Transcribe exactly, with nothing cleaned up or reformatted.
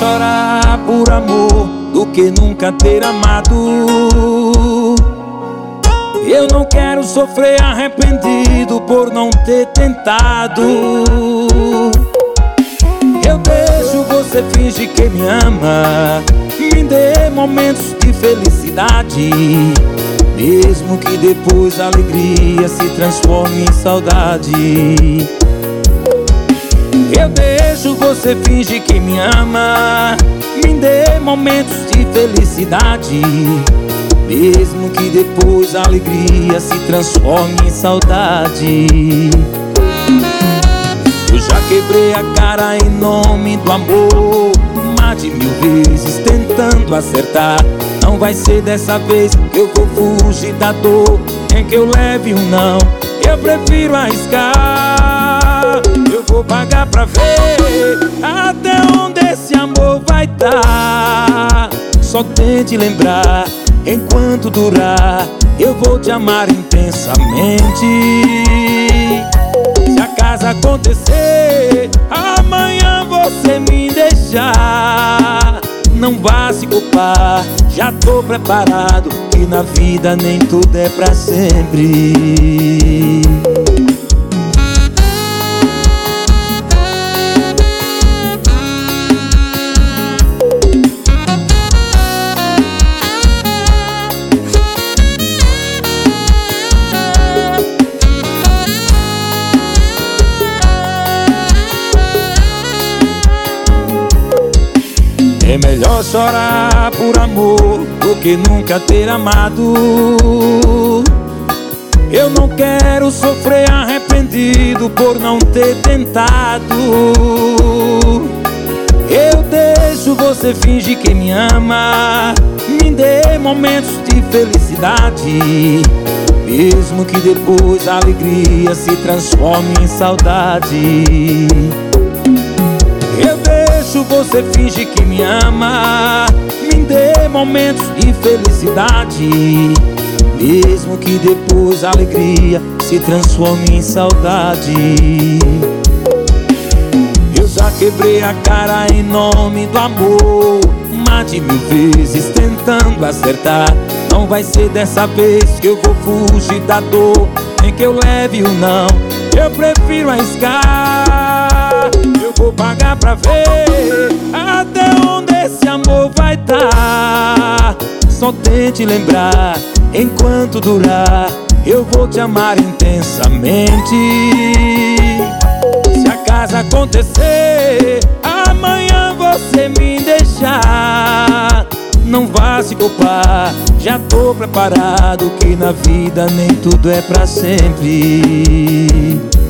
chorar por amor do que nunca ter amado. Eu não quero sofrer arrependido por não ter tentado. Eu deixo você fingir que me ama, me dê momentos de felicidade, mesmo que depois a alegria se transforme em saudade. Eu deixo você fingir que me ama, me dê momentos de felicidade, mesmo que depois a alegria se transforme em saudade. Eu já quebrei a cara em nome do amor, mais de mil vezes tentando acertar. Não vai ser dessa vez que eu vou fugir da dor, nem que eu leve um não. Eu prefiro arriscar, eu vou pagar pra ver até onde esse amor vai dar. Só tente lembrar, enquanto durar, eu vou te amar intensamente. Se acaso acontecer, amanhã você me deixar, não vá se culpar, já tô preparado, que na vida nem tudo é pra sempre. É melhor chorar por amor do que nunca ter amado. Eu não quero sofrer arrependido por não ter tentado. Eu deixo você fingir que me ama, me dê momentos de felicidade, mesmo que depois a alegria se transforme em saudade. Eu deixo você fingir que me ama, me dê momentos de felicidade, mesmo que depois a alegria se transforme em saudade. Eu já quebrei a cara em nome do amor, mais de mil vezes tentando acertar. Não vai ser dessa vez que eu vou fugir da dor, nem que eu leve o não. Eu prefiro arriscar, eu vou pagar pra ver até onde esse amor vai dar. Só tente lembrar, enquanto durar, eu vou te amar intensamente. Se acaso acontecer, amanhã você me deixar, não vá se culpar, já tô preparado, que na vida nem tudo é pra sempre.